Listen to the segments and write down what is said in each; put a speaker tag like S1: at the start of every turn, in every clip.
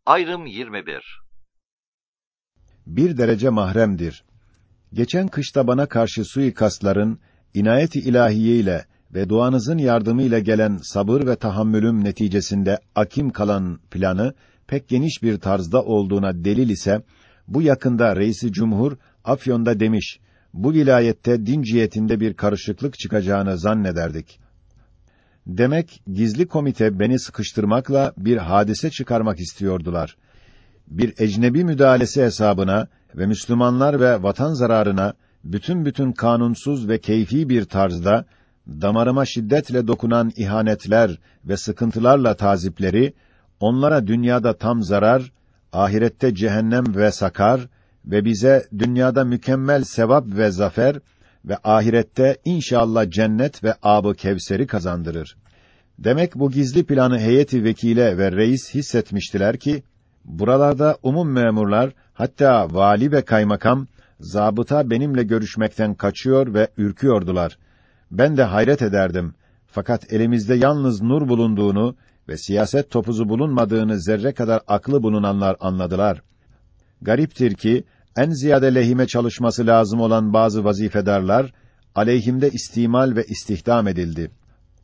S1: Ayrım 21.
S2: Bir derece mahremdir. Geçen kışta bana karşı suikastların, inayet-i ilahiye ile ve duanızın yardımıyla gelen sabır ve tahammülüm neticesinde akim kalan planı, pek geniş bir tarzda olduğuna delil ise, bu yakında Reis-i Cumhur, Afyon'da demiş, bu vilayette din cihetinde bir karışıklık çıkacağını zannederdik. Demek, gizli komite beni sıkıştırmakla bir hadise çıkarmak istiyordular. Bir ecnebi müdahalesi hesabına ve Müslümanlar ve vatan zararına bütün kanunsuz ve keyfi bir tarzda damarıma şiddetle dokunan ihanetler ve sıkıntılarla tazipleri onlara dünyada tam zarar, ahirette cehennem ve sakar ve bize dünyada mükemmel sevap ve zafer ve ahirette inşallah cennet ve âb-ı kevseri kazandırır. Demek bu gizli planı heyeti vekile ve reis hissetmiştiler ki, buralarda umum memurlar, hatta vali ve kaymakam, zabıta benimle görüşmekten kaçıyor ve ürküyordular. Ben de hayret ederdim. Fakat elimizde yalnız nur bulunduğunu ve siyaset topuzu bulunmadığını zerre kadar aklı bulunanlar anladılar. Gariptir ki, en ziyade lehime çalışması lazım olan bazı vazifedarlar, aleyhimde istimal ve istihdam edildi.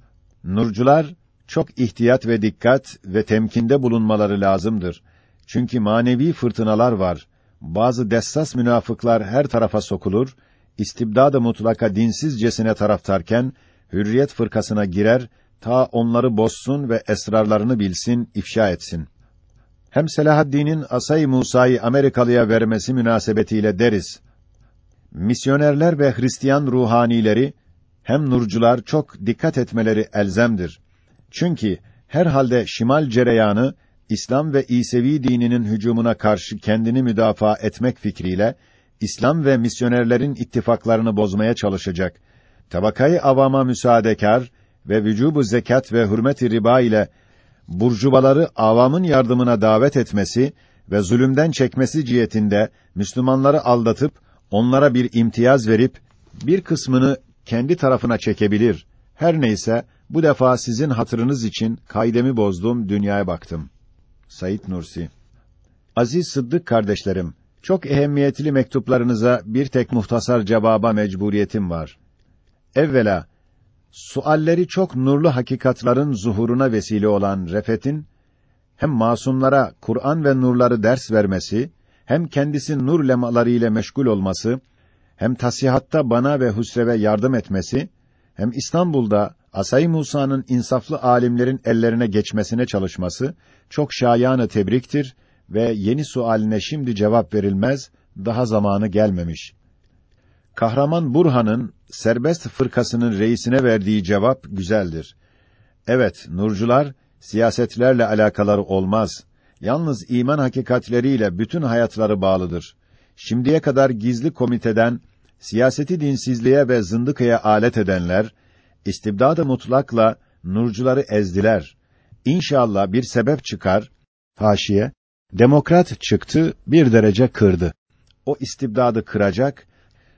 S2: Nurcular, çok ihtiyat ve dikkat ve temkinde bulunmaları lazımdır. Çünkü manevi fırtınalar var. Bazı dessas münafıklar her tarafa sokulur, istibdad-ı mutlaka dinsizcesine taraftarken, hürriyet fırkasına girer, ta onları bozsun ve esrarlarını bilsin, ifşa etsin. Hem Selahaddin'in Asay-ı Musa'yı Amerikalıya vermesi münasebetiyle deriz. Misyonerler ve Hristiyan ruhanileri, hem nurcular çok dikkat etmeleri elzemdir. Çünkü herhalde şimal cereyanı, İslam ve İsevi dininin hücumuna karşı kendini müdafaa etmek fikriyle, İslam ve misyonerlerin ittifaklarını bozmaya çalışacak. Tabakayı avama müsaadekâr ve vücubu zekat ve hürmet-i riba ile burjuvaları avamın yardımına davet etmesi ve zulümden çekmesi cihetinde Müslümanları aldatıp onlara bir imtiyaz verip bir kısmını kendi tarafına çekebilir. Her neyse bu defa sizin hatırınız için kaidemi bozdum, dünyaya baktım. Said Nursi. Aziz Sıddık kardeşlerim, çok ehemmiyetli mektuplarınıza bir tek muhtasar cevaba mecburiyetim var. Evvela, sualleri çok nurlu hakikatların zuhuruna vesile olan Refet'in, hem masumlara Kur'an ve nurları ders vermesi, hem kendisi nur lemaları ile meşgul olması, hem tasihatta bana ve Hüsrev'e yardım etmesi, hem İstanbul'da Asay Musa'nın insaflı alimlerin ellerine geçmesine çalışması, çok şayan-ı tebriktir ve yeni sualine şimdi cevap verilmez, daha zamanı gelmemiş. Kahraman Burhan'ın serbest fırkasının reisine verdiği cevap güzeldir. Evet, nurcular siyasetlerle alakaları olmaz. Yalnız iman hakikatleriyle bütün hayatları bağlıdır. Şimdiye kadar gizli komiteden siyaseti dinsizliğe ve zındıkaya alet edenler, istibdad-ı mutlakla nurcuları ezdiler. İnşallah bir sebep çıkar. Haşiye, demokrat çıktı, bir derece kırdı. O istibdadı kıracak,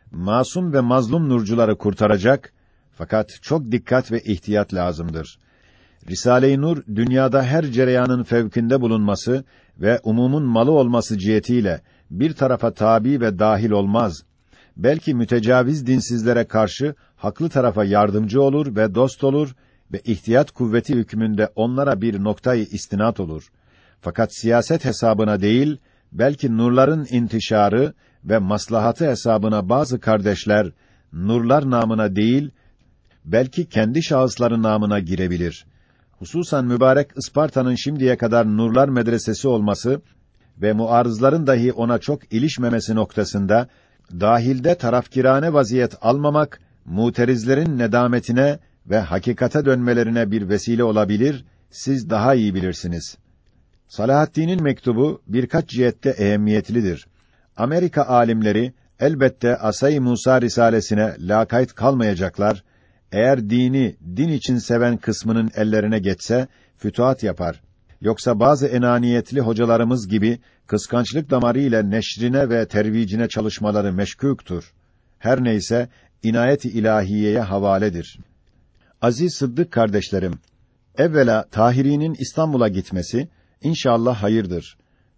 S2: masum ve mazlum nurcuları kurtaracak, fakat çok dikkat ve ihtiyat lazımdır. Risale-i Nur, dünyada her cereyanın fevkinde bulunması ve umumun malı olması cihetiyle bir tarafa tabi ve dahil olmaz. Belki mütecaviz dinsizlere karşı haklı tarafa yardımcı olur ve dost olur ve ihtiyat kuvveti hükmünde onlara bir noktayı istinat olur. Fakat siyaset hesabına değil, belki nurların intişarı ve maslahatı hesabına bazı kardeşler, nurlar namına değil, belki kendi şahısları namına girebilir. Hususan mübarek Isparta'nın şimdiye kadar nurlar medresesi olması ve muarızların dahi ona çok ilişmemesi noktasında, dahilde tarafkirane vaziyet almamak, muterizlerin nedametine ve hakikate dönmelerine bir vesile olabilir, siz daha iyi bilirsiniz. Salahaddin'in mektubu birkaç cihette ehemmiyetlidir. Amerika alimleri elbette Asay-ı Musa risalesine lakayt kalmayacaklar. Eğer dini din için seven kısmının ellerine geçse fütuhat yapar. Yoksa bazı enaniyetli hocalarımız gibi kıskançlık damarı ile neşrine ve tervicine çalışmaları meşkûktur. Her neyse inayet-i ilahiyeye havaledir. Aziz Sıddık kardeşlerim, evvela Tahiri'nin İstanbul'a gitmesi inşallah hayırdır.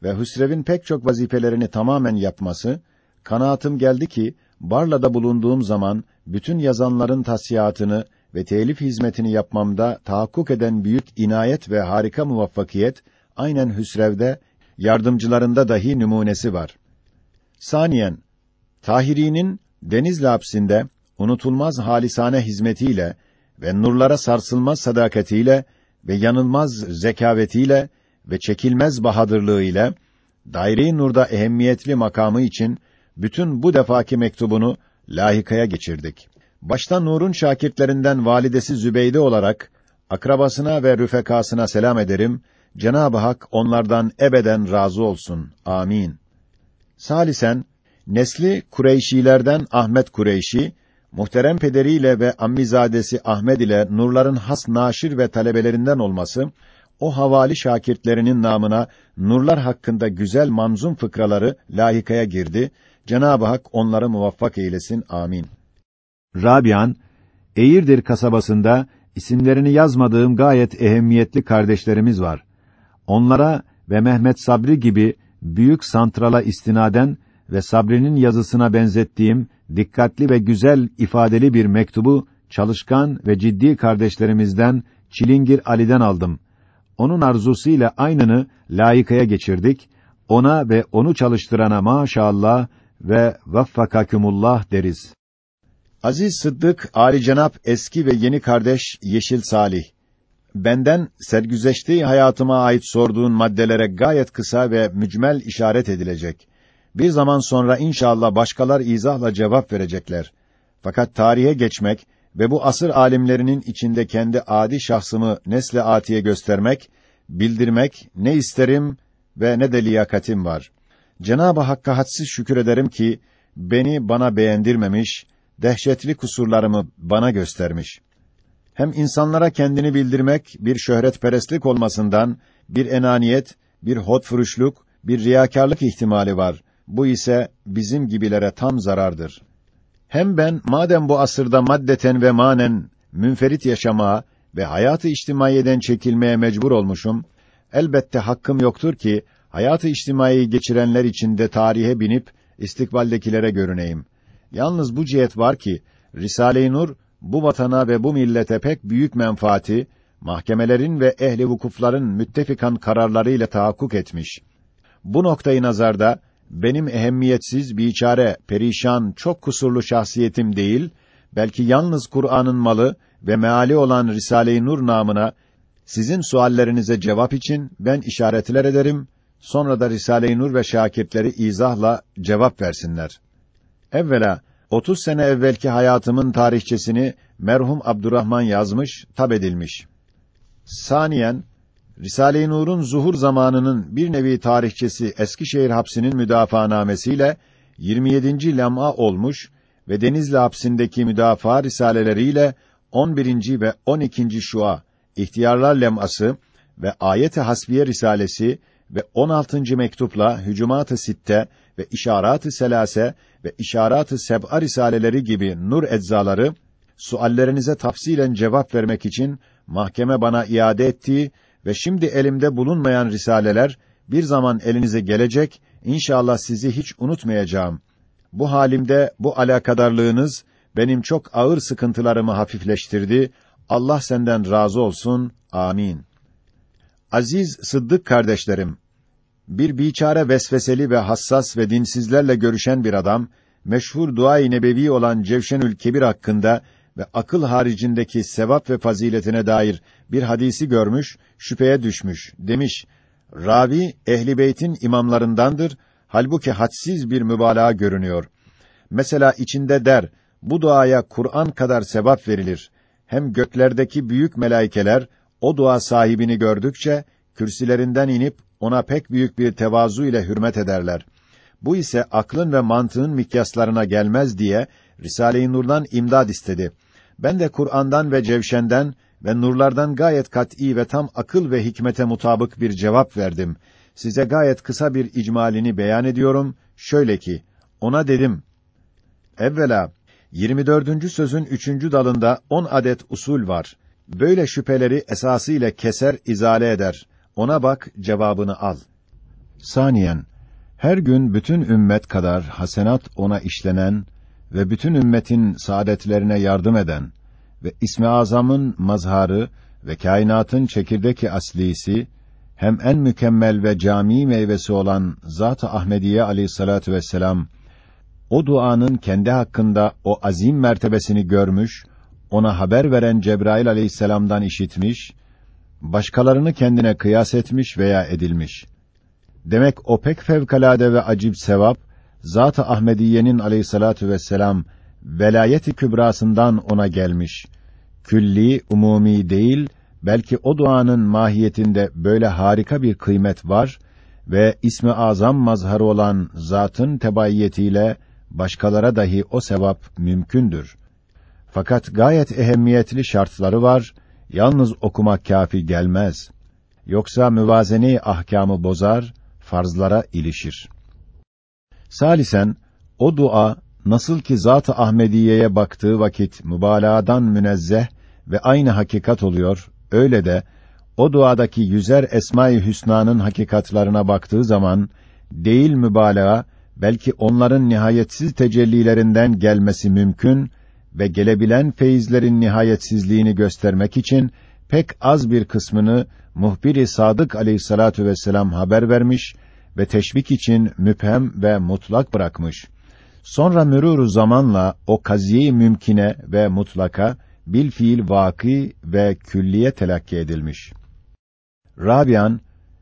S2: ve Hüsrev'in pek çok vazifelerini tamamen yapması, kanaatim geldi ki, Barla'da bulunduğum zaman, bütün yazanların tasihhatını ve telif hizmetini yapmamda tahakkuk eden büyük inayet ve harika muvaffakiyet, aynen Hüsrev'de, yardımcılarında dahi numunesi var. Saniyen, Tahiri'nin Denizli hapsinde, unutulmaz halisane hizmetiyle ve nurlara sarsılmaz sadakatiyle ve yanılmaz zekavetiyle ve çekilmez bahadırlığıyla, daire-i nurda ehemmiyetli makamı için, bütün bu defaki mektubunu lahikaya geçirdik. Başta Nur'un şakirtlerinden validesi Zübeyde olarak, akrabasına ve rüfekasına selam ederim. Cenab-ı Hak onlardan ebeden razı olsun. Amin. Salisen, nesli Kureyşilerden Ahmet Kureyşi, muhterem pederiyle ve ammizadesi Ahmed ile nurların has naşir ve talebelerinden olması, o havali şakirtlerinin namına nurlar hakkında güzel manzum fıkraları lahikaya girdi. Cenab-ı Hak onları muvaffak eylesin. Amin. Rabian, Eğirdir kasabasında isimlerini yazmadığım gayet ehemmiyetli kardeşlerimiz var. Onlara ve Mehmet Sabri gibi büyük santrala istinaden ve Sabri'nin yazısına benzettiğim dikkatli ve güzel ifadeli bir mektubu çalışkan ve ciddi kardeşlerimizden Çilingir Ali'den aldım. Onun arzusuyla aynını layıkaya geçirdik. Ona ve onu çalıştırana maşallah ve vaffakakumullah deriz. Aziz Sıddık, âli-cenap eski ve yeni kardeş Yeşil Salih. Benden sergüzeşti hayatıma ait sorduğun maddelere gayet kısa ve mücmel işaret edilecek. Bir zaman sonra inşallah başkalar izahla cevap verecekler. Fakat tarihe geçmek ve bu asır alimlerinin içinde kendi adi şahsımı nesle atiye göstermek, bildirmek ne isterim ve ne de liyakatim var. Cenab-ı Hakk'a hadsiz şükür ederim ki beni bana beğendirmemiş, dehşetli kusurlarımı bana göstermiş. Hem insanlara kendini bildirmek bir şöhretperestlik olmasından bir enaniyet, bir hotfuruşluk, bir riyakârlık ihtimali var. Bu ise bizim gibilere tam zarardır. Hem ben madem bu asırda maddeten ve manen münferit yaşamaya ve hayatı içtimaiyeden çekilmeye mecbur olmuşum, elbette hakkım yoktur ki hayatı içtimaiyi geçirenler içinde tarihe binip istikbaldekilere görüneyim. Yalnız bu cihet var ki Risale-i Nur bu vatana ve bu millete pek büyük menfaati mahkemelerin ve ehli vukufların müttefikan kararlarıyla tahakkuk etmiş. Bu noktayı nazarda benim ehemmiyetsiz, biçare, perişan, çok kusurlu şahsiyetim değil, belki yalnız Kur'an'ın malı ve meali olan Risale-i Nur namına sizin suallerinize cevap için ben işaretler ederim, sonra da Risale-i Nur ve şakirtleri izahla cevap versinler. Evvela 30 sene evvelki hayatımın tarihçesini merhum Abdurrahman yazmış, tab edilmiş. Saniyen, Risale-i Nur'un zuhur zamanının bir nevi tarihçesi Eskişehir hapsinin müdafaanamesiyle 27. lem'a olmuş ve Denizli hapsindeki müdafaa risaleleriyle 11. ve 12. şua İhtiyarlar lem'ası ve Ayet-i Hasbiye risalesi ve 16. mektupla Hücumat-ı Sitte ve İşarat-ı Selase ve İşarat-ı Seb'a risaleleri gibi nur eczaları, suallerinize tafsilen cevap vermek için mahkeme bana iade ettiği ve şimdi elimde bulunmayan risaleler bir zaman elinize gelecek, inşallah sizi hiç unutmayacağım. Bu halimde bu alakadarlığınız benim çok ağır sıkıntılarımı hafifleştirdi. Allah senden razı olsun. Amin. Aziz Sıddık kardeşlerim, bir biçare vesveseli ve hassas ve dinsizlerle görüşen bir adam, meşhur dua-i nebevi olan Cevşenül Kebir hakkında ve akıl haricindeki sevap ve faziletine dair bir hadisi görmüş, şüpheye düşmüş. Demiş, ravi Ehl-i Beyt'in imamlarındandır, halbuki hadsiz bir mübalağa görünüyor. Mesela içinde der, bu duaya Kur'an kadar sevap verilir. Hem göklerdeki büyük melaikeler, o dua sahibini gördükçe, kürsilerinden inip, ona pek büyük bir tevazu ile hürmet ederler. Bu ise aklın ve mantığın mikyaslarına gelmez diye Risale-i Nur'dan imdad istedi. Ben de Kur'an'dan ve Cevşen'den ve nurlardan gayet kat'î ve tam akıl ve hikmete mutabık bir cevap verdim. Size gayet kısa bir icmalini beyan ediyorum. Şöyle ki, ona dedim, evvela 24. sözün 3. dalında 10 adet usul var. Böyle şüpheleri esasıyla keser, izale eder. Ona bak, cevabını al. Saniyen, her gün bütün ümmet kadar hasenat ona işlenen ve bütün ümmetin saadetlerine yardım eden ve İsmi Azam'ın mazharı ve kainatın çekirdeki aslisi, hem en mükemmel ve câmi meyvesi olan Zat-ı Ahmediye aleyhissalatu vesselam, o duanın kendi hakkında o azim mertebesini görmüş, ona haber veren Cebrail aleyhisselam'dan işitmiş, başkalarını kendine kıyas etmiş veya edilmiş. Demek o pek fevkalade ve acib sevap, Zat-ı Ahmediye'nin aleyhissalatu vesselam velayet-i kübrasından ona gelmiş. Külli, umumi değil, belki o duanın mahiyetinde böyle harika bir kıymet var ve İsmi Azam mazharı olan zatın tebaiyetiyle başkalara dahi o sevap mümkündür. Fakat gayet ehemmiyetli şartları var, yalnız okumak kâfi gelmez. Yoksa müvazene-i ahkâmı bozar, farzlara ilişir. Salisen, o dua, nasıl ki Zat-ı Ahmediye'ye baktığı vakit mübalağadan münezzeh ve aynı hakikat oluyor, öyle de, o duadaki 100'er Esma-i Hüsna'nın hakikatlarına baktığı zaman, değil mübalağa, belki onların nihayetsiz tecellilerinden gelmesi mümkün ve gelebilen feyizlerin nihayetsizliğini göstermek için, pek az bir kısmını muhbir-i Sadık aleyhissalatu vesselam haber vermiş ve teşvik için müphem ve mutlak bırakmış. Sonra mürûr-u zamanla o kaziye-i mümkine ve mutlaka bilfiil vâkî ve külliye telakki edilmiş. Rabian,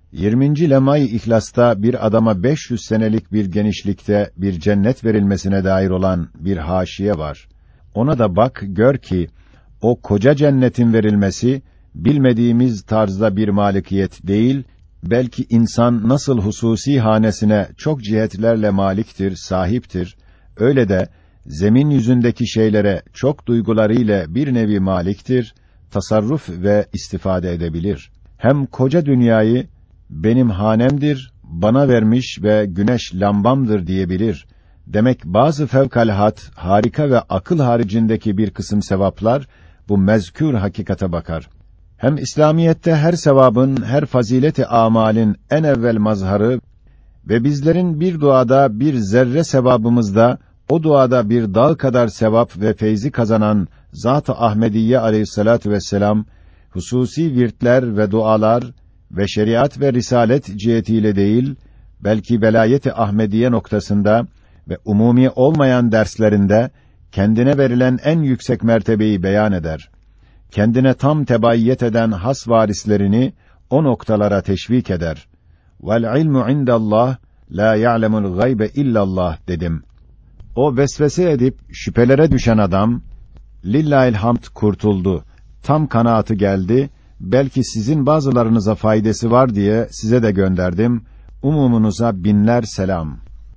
S2: 20. Lemâ-i İhlas'ta bir adama 500 senelik bir genişlikte bir cennet verilmesine dair olan bir haşiye var. Ona da bak, gör ki, o koca cennetin verilmesi, bilmediğimiz tarzda bir malikiyet değil, belki insan nasıl hususi hanesine çok cihetlerle maliktir, sahiptir, öyle de, zemin yüzündeki şeylere çok duygularıyla bir nevi maliktir, tasarruf ve istifade edebilir. Hem koca dünyayı, benim hanemdir, bana vermiş ve güneş lambamdır diyebilir. Demek bazı fevkalhat, harika ve akıl haricindeki bir kısım sevaplar, bu mezkür hakikate bakar. Hem İslamiyette her sevabın, her fazileti amalin en evvel mazharı ve bizlerin bir duada bir zerre sevabımızda, o duada bir dağ kadar sevap ve feyzi kazanan Zat-ı Ahmediye aleyhissalatu vesselam, hususi virtler ve dualar ve şeriat ve risalet cihetiyle değil, belki velayet-i Ahmediye noktasında ve umumi olmayan derslerinde, kendine verilen en yüksek mertebeyi beyan eder. Kendine tam tebayyet eden has varislerini o noktalara teşvik eder. Vel ilmu indallah, la ya'lemul gaybe illallah dedim. O vesvese edip şüphelere düşen adam, lillahil hamd kurtuldu. Tam kanaatı geldi. Belki sizin bazılarınıza faydası var diye size de gönderdim. Umumunuza binler selam.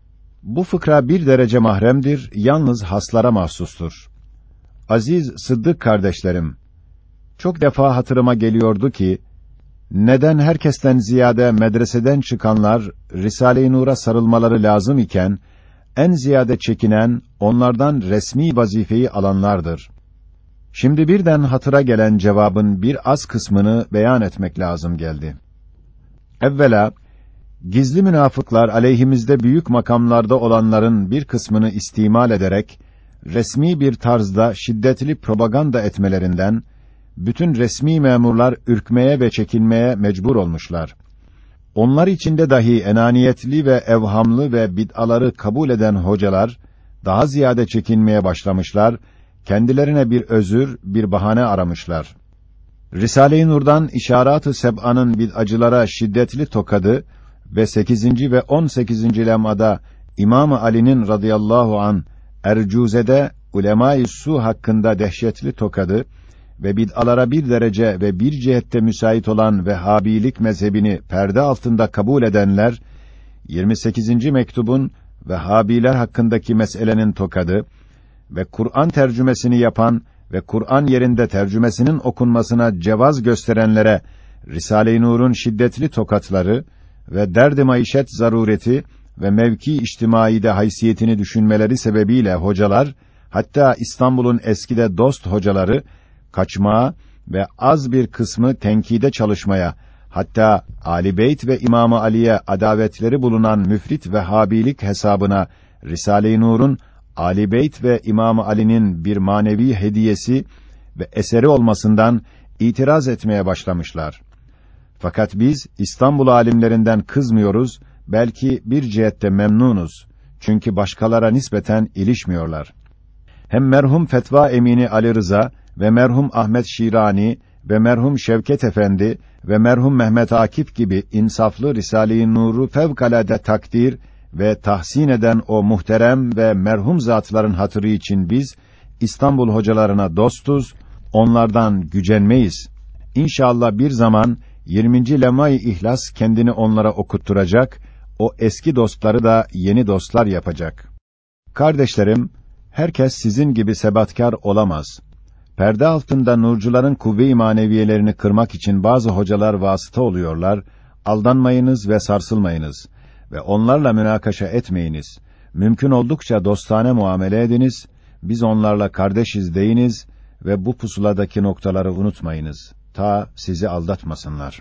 S2: Bu fıkra bir derece mahremdir, yalnız haslara mahsustur. Aziz Sıddık kardeşlerim, çok defa hatırıma geliyordu ki, neden herkesten ziyade medreseden çıkanlar, Risale-i Nur'a sarılmaları lazım iken, en ziyade çekinen, onlardan resmi vazifeyi alanlardır. Şimdi birden hatıra gelen cevabın bir az kısmını beyan etmek lazım geldi. Evvela, gizli münafıklar aleyhimizde büyük makamlarda olanların bir kısmını istimal ederek, resmi bir tarzda şiddetli propaganda etmelerinden, bütün resmi memurlar ürkmeye ve çekinmeye mecbur olmuşlar. Onlar içinde dahi enaniyetli ve evhamlı ve bid'aları kabul eden hocalar, daha ziyade çekinmeye başlamışlar, kendilerine bir özür, bir bahane aramışlar. Risale-i Nur'dan İşarat-ı Seb'anın bid'acılara şiddetli tokadı ve 8. ve 18. lem'ada İmam-ı Ali'nin radıyallahu an Ercuze'de ulema-i su hakkında dehşetli tokadı ve bid'alara bir derece ve bir cihette müsait olan Vehhabilik mezhebini perde altında kabul edenler, 28. mektubun Vehhabiler hakkındaki meselenin tokadı ve Kur'an tercümesini yapan ve Kur'an yerinde tercümesinin okunmasına cevaz gösterenlere Risale-i Nur'un şiddetli tokatları ve derd-i maişet zarureti ve mevki içtimaide haysiyetini düşünmeleri sebebiyle hocalar, hatta İstanbul'un eskide dost hocaları, kaçmaya ve az bir kısmı tenkide çalışmaya, hatta Ali Beyt ve İmam-ı Ali'ye adavetleri bulunan müfrit Vehhabilik hesabına Risale-i Nur'un Ali Beyt ve İmam-ı Ali'nin bir manevi hediyesi ve eseri olmasından itiraz etmeye başlamışlar. Fakat biz İstanbul alimlerinden kızmıyoruz, belki bir cihette memnunuz. Çünkü başkalara nispeten ilişmiyorlar. Hem merhum Fetva Emini Ali Rıza ve merhum Ahmet Şirani ve merhum Şevket Efendi ve merhum Mehmet Akif gibi insaflı Risale-i Nur'u fevkalade takdir ve tahsin eden o muhterem ve merhum zatların hatırı için biz İstanbul hocalarına dostuz, onlardan gücenmeyiz. İnşallah bir zaman 20. Lemâ-i İhlas kendini onlara okutturacak, o eski dostları da yeni dostlar yapacak. Kardeşlerim, herkes sizin gibi sebatkar olamaz. Perde altında nurcuların kuvve-i maneviyelerini kırmak için bazı hocalar vasıta oluyorlar. Aldanmayınız ve sarsılmayınız ve onlarla münakaşa etmeyiniz. Mümkün oldukça dostane muamele ediniz. Biz onlarla kardeşiz deyiniz ve bu pusuladaki noktaları unutmayınız. Ta sizi aldatmasınlar.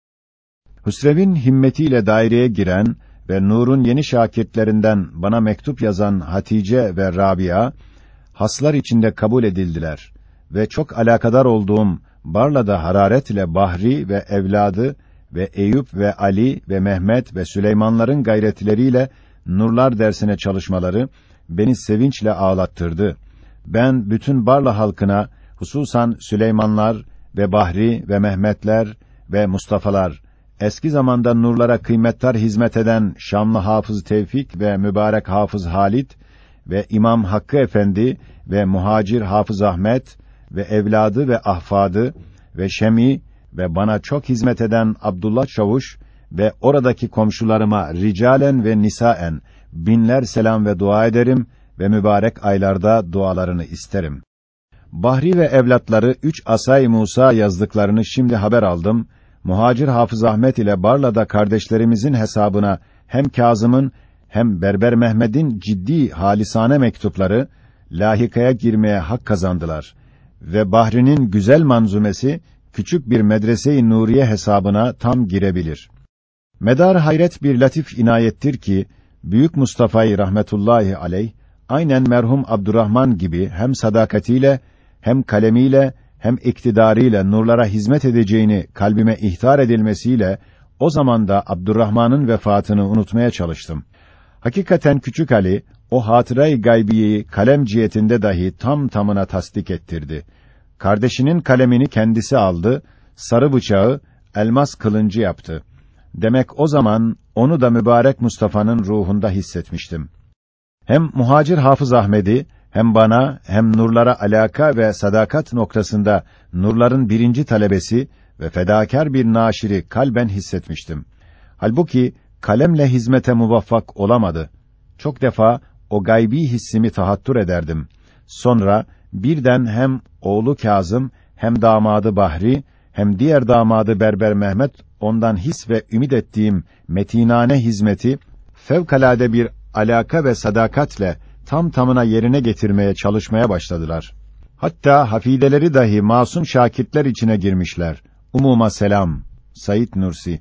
S2: Hüsrev'in himmetiyle daireye giren ve Nur'un yeni şakitlerinden bana mektup yazan Hatice ve Rabia, haslar içinde kabul edildiler ve çok alakadar olduğum Barla'da hararetle Bahri ve evladı ve Eyüp ve Ali ve Mehmet ve Süleymanların gayretleriyle Nurlar dersine çalışmaları beni sevinçle ağlattırdı. Ben bütün Barla halkına, hususan Süleymanlar ve Bahri ve Mehmetler ve Mustafa'lar, eski zamanda nurlara kıymetdar hizmet eden Şamlı Hafız Tevfik ve mübarek Hafız Halit ve İmam Hakkı Efendi ve Muhacir Hafız Ahmet ve evladı ve ahfadı ve Şemi ve bana çok hizmet eden Abdullah Çavuş ve oradaki komşularıma ricalen ve nisaen binler selam ve dua ederim ve mübarek aylarda dualarını isterim. Bahri ve evlatları 3 Asay Musa yazdıklarını şimdi haber aldım. Muhacir Hafız Ahmet ile Barla'da kardeşlerimizin hesabına hem Kazım'ın hem Berber Mehmet'in ciddi halisane mektupları lahikaya girmeye hak kazandılar ve Bahri'nin güzel manzumesi küçük bir medrese-i Nuriye hesabına tam girebilir. Medar hayret bir latif inayettir ki Büyük Mustafa'yı rahmetullahi aleyh aynen merhum Abdurrahman gibi hem sadakatiyle hem kalemiyle hem iktidarıyla nurlara hizmet edeceğini kalbime ihtar edilmesiyle o zaman da Abdurrahman'ın vefatını unutmaya çalıştım. Hakikaten Küçük Ali o hatıra-i gaybiyeyi kalem cihetinde dahi tam tamına tasdik ettirdi. Kardeşinin kalemini kendisi aldı, sarı bıçağı elmas kılıncı yaptı. Demek o zaman onu da mübarek Mustafa'nın ruhunda hissetmiştim. Hem Muhacir Hafız Ahmed'i hem bana hem nurlara alaka ve sadakat noktasında nurların birinci talebesi ve fedakar bir naşiri kalben hissetmiştim. Halbuki kalemle hizmete muvaffak olamadı. Çok defa o gaybi hissimi tahattür ederdim. Sonra birden hem oğlu Kazım hem damadı Bahri hem diğer damadı Berber Mehmet ondan his ve ümid ettiğim metinane hizmeti fevkalade bir alaka ve sadakatle tam tamına yerine getirmeye çalışmaya başladılar. Hatta hafideleri dahi masum şakirtler içine girmişler. Umuma selam. Said Nursi.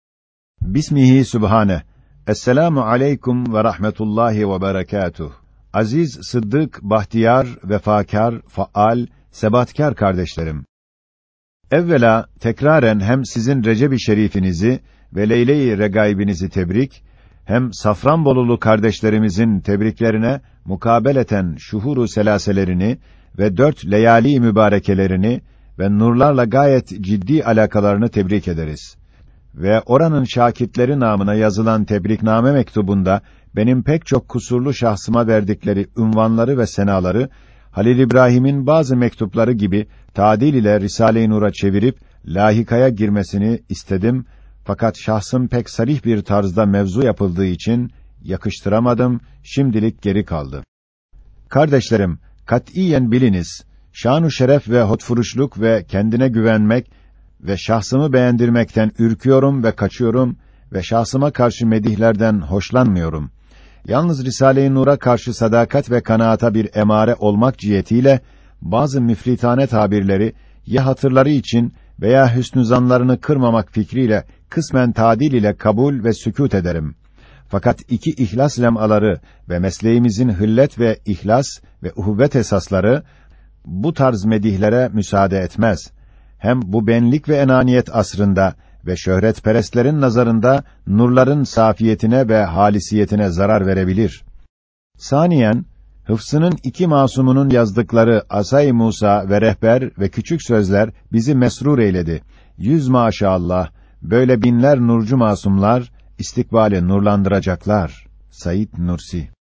S2: Bismihi Sübhane. Esselamu aleyküm ve rahmetullahi ve berekatuh. Aziz, sıddık, bahtiyar, vefakar, faal, sebatkar kardeşlerim. Evvela tekraren hem sizin Recep-i Şerifinizi ve Leyle-i Regaibinizi tebrik, hem Safranbolulu kardeşlerimizin tebriklerine mukabeleten şuhuru selaselerini ve 4 leyali mübarekelerini ve nurlarla gayet ciddi alakalarını tebrik ederiz. Ve oranın şakirtleri namına yazılan tebrikname mektubunda benim pek çok kusurlu şahsıma verdikleri unvanları ve senaları Halil İbrahim'in bazı mektupları gibi tadil ile Risale-i Nur'a çevirip lahikaya girmesini istedim. Fakat şahsım pek sarih bir tarzda mevzu yapıldığı için yakıştıramadım, şimdilik geri kaldı. Kardeşlerim, katiyen biliniz, şan-ı şeref ve hotfuruşluk ve kendine güvenmek ve şahsımı beğendirmekten ürküyorum ve kaçıyorum ve şahsıma karşı medihlerden hoşlanmıyorum. Yalnız Risale-i Nur'a karşı sadakat ve kanaata bir emare olmak cihetiyle bazı müfritane tabirleri ya hatırları için veya hüsnü zanlarını kırmamak fikriyle kısmen tadil ile kabul ve sükût ederim. Fakat iki ihlas lemaları ve mesleğimizin hıllet ve ihlas ve uhuvvet esasları bu tarz medihlere müsaade etmez. Hem bu benlik ve enaniyet asrında ve şöhretperestlerin nazarında nurların safiyetine ve halisiyetine zarar verebilir. Saniyen, Hıfzı'nın iki masumunun yazdıkları Asay Musa ve Rehber ve küçük sözler bizi mesrur eyledi. Yüz maşallah, böyle binler nurcu masumlar istikbali nurlandıracaklar. Said Nursi